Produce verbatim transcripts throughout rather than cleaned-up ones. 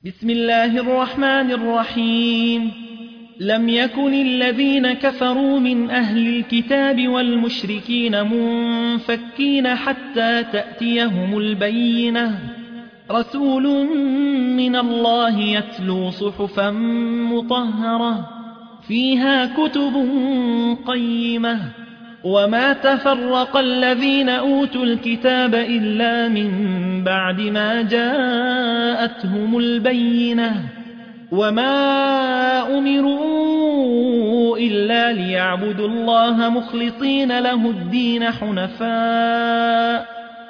بسم الله الرحمن الرحيم. لم يكن الذين كفروا من أهل الكتاب والمشركين منفكين حتى تأتيهم البينة، رسول من الله يتلو صحفا مطهرة فيها كتب قيمة. وما تفرق الذين أوتوا الكتاب إلا من بعد ما جاءتهم البينة، وما أمروا إلا ليعبدوا الله مخلصين له الدين حنفاء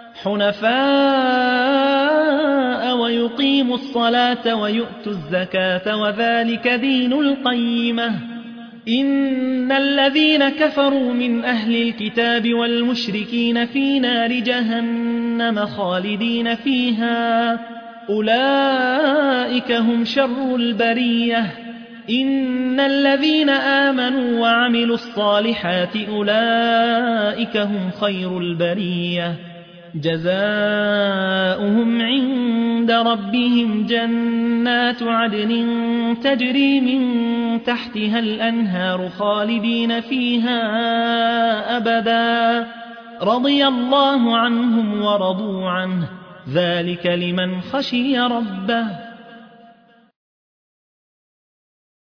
حنفاء ويقيموا الصلاة ويؤتوا الزكاة وذلك دين القيمة. إن الذين كفروا من أهل الكتاب والمشركين في نار جهنم خالدين فيها، أولئك هم شر البرية. إن الذين آمنوا وعملوا الصالحات أولئك هم خير البرية، جزاؤهم عند ربهم جنات عدن تجري من تحتها الأنهار خالدين فيها أبدا، رضي الله عنهم ورضوا عنه، ذلك لمن خشي ربه.